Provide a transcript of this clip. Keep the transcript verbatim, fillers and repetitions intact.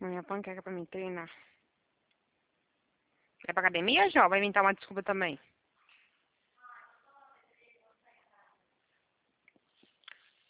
Minha panqueca pra mim treinar. Vai pra academia, Jó? Vai inventar uma desculpa também.